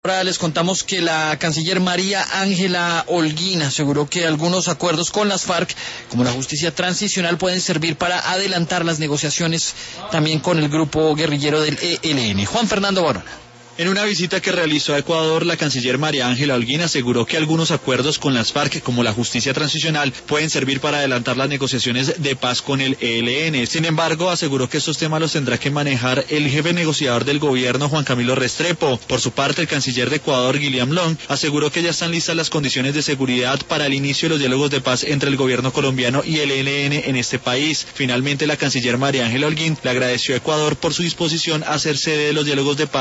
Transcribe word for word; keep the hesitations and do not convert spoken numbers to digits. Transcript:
Ahora les contamos que la canciller María Ángela Holguín aseguró que algunos acuerdos con las FARC, como la justicia transicional, pueden servir para adelantar las negociaciones también con el grupo guerrillero del E L N. Juan Fernando Barona. En una visita que realizó a Ecuador, la canciller María Ángela Holguín aseguró que algunos acuerdos con las FARC, como la justicia transicional, pueden servir para adelantar las negociaciones de paz con el E L N. Sin embargo, aseguró que estos temas los tendrá que manejar el jefe negociador del gobierno, Juan Camilo Restrepo. Por su parte, el canciller de Ecuador, Guillaume Long, aseguró que ya están listas las condiciones de seguridad para el inicio de los diálogos de paz entre el gobierno colombiano y el E L N en este país. Finalmente, la canciller María Ángela Holguín le agradeció a Ecuador por su disposición a ser sede de los diálogos de paz